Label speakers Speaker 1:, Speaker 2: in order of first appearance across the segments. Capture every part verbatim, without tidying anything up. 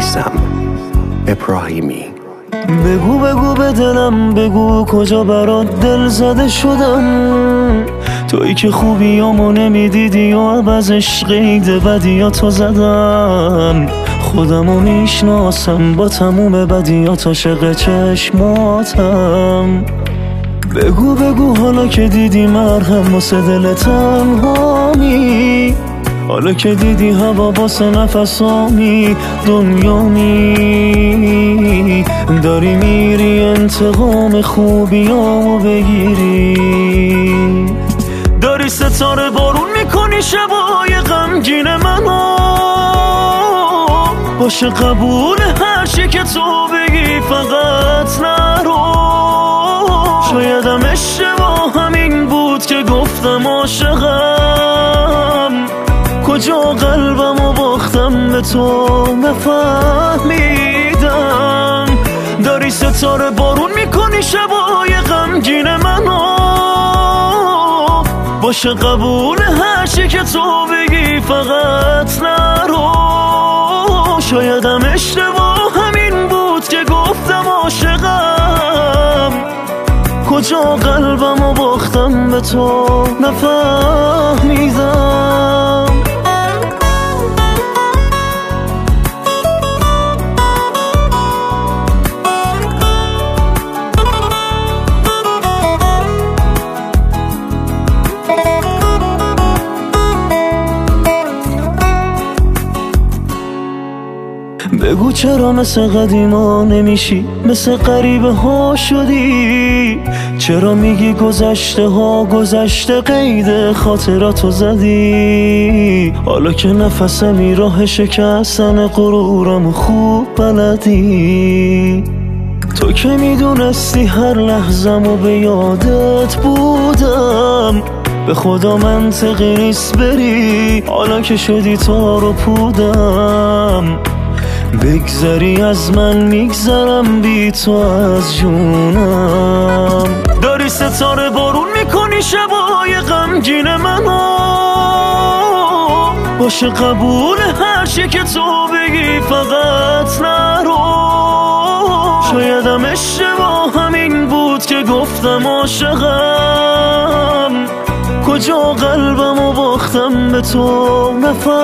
Speaker 1: میثم ابراهیمی.
Speaker 2: بگو بگو به دلم بگو کجا برات دل زده شدم، تویی که خوبیامو نمیدیدی و عوضش قید بدیاتو زدم. خودمو میشناسم با تموم بدیات عاشق چشماتم. بگو بگو حالا که دیدی مرهم واسه دل تنهامی، حالا که دیدی هوا واسه نفسامی دنیامی، داری میری انتقام خوبیامو بگیری، داری ستاره بارون میکنی شبای غمگین منو. باشه قبول هر چی که تو بگی فقط نرو. شایدم اشتباه همین بود که گفتم عاشقم، کجا قلبمو باختم به تو نفهمیدم. داری ستاره بارون میکنی شبای غمگین منو. باشه قبول هر چی که تو بگی فقط نرو. شایدم اشتباه همین بود که گفتم عاشقم، کجا قلبمو باختم به تو نفهمیدم. بگو چرا مثل قدیما نمیشی، مثل غریبه ها شدی؟ چرا میگی گذشته ها گذشته قید خاطراتو زدی؟ حالا که نفسمی راه شکستن غرورم خوب بلدی. تو که میدونستی هر لحظه‌مو به یادت بودم، به خدا منطقی نیست بری حالا که شدی تار و پودم. بگذری از من میگذرم بی تو از جونم. داری ستاره بارون میکنی شبای غمگین منو. باشه قبول هر چی که تو بگی فقط نرو. شایدم اشتباه همین بود که گفتم عاشقم، کجا قلبمو باختم به تو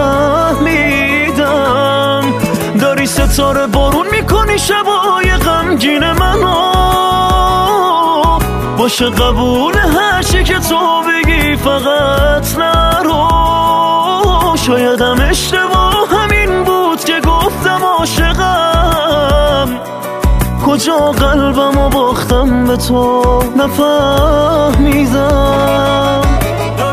Speaker 2: نفهمیدم. داری ستاره بارون میکنی شبای غمگین منو. باشه قبول هر چی که تو بگی فقط نرو. شایدم اشتباه همین بود که گفتم عاشقم، کجا قلبمو باختم به تو نفهمیدم.